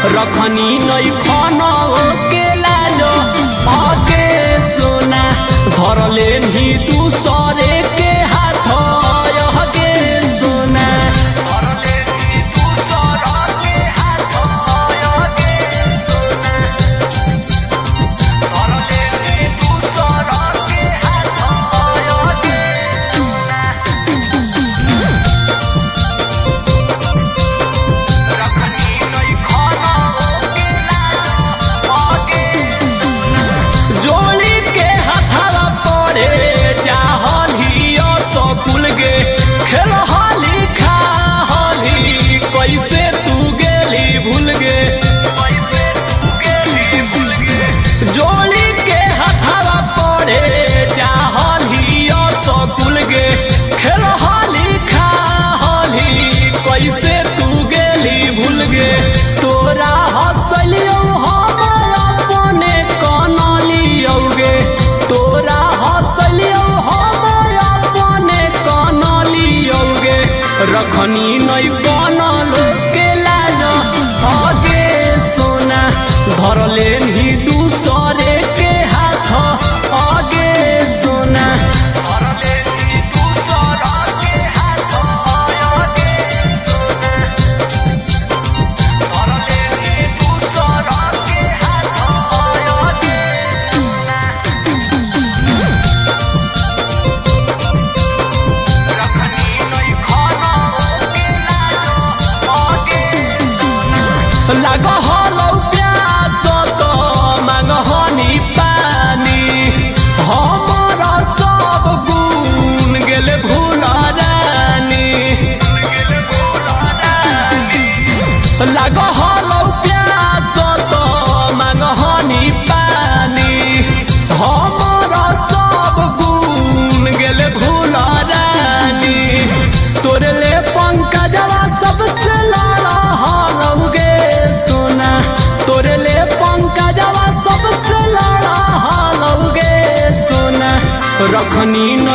रखनी नहीं खाना के लालो आगे सोना धरले ही दूसरे के हाथ आगे सोना धरले ही दूसरा के हाथ आगे सोना धरले ही दूसरा के हाथ आगे सोना जोड़ी के हथवा पड़े जाहलियो सकुल गे खेल हाली खा हाली कैसे तू गेली भूल गे जोड़ी के हथवा पड़े जाहलियो सकुल गे खेल हाली खा हाली कैसे तू गेली भूल गे तोरा हंसलियो तोरा हंसलियो हम अपने कनलियोगे रखनी नहीं बनल के लाल आगे सोना धरले ही दूसरे के हाथ आगे सोना धरले ही दूसरा के हाथ आगे सोना धरले ही दूसरा के हाथ आगे सोना लाग हलौ प्यास तो मांग हनी पानी हमारा सब गुण गेले भूल रानी लाग हलौ प्यास तो मांग हनी पानी हमारा सब गुण गेले भूल रानी तोरे ले पंकजवा सबसे लड़ा हलौगे सोना तोरे ले पंकजवा सबसे लड़ा हलौगे सोना रखनी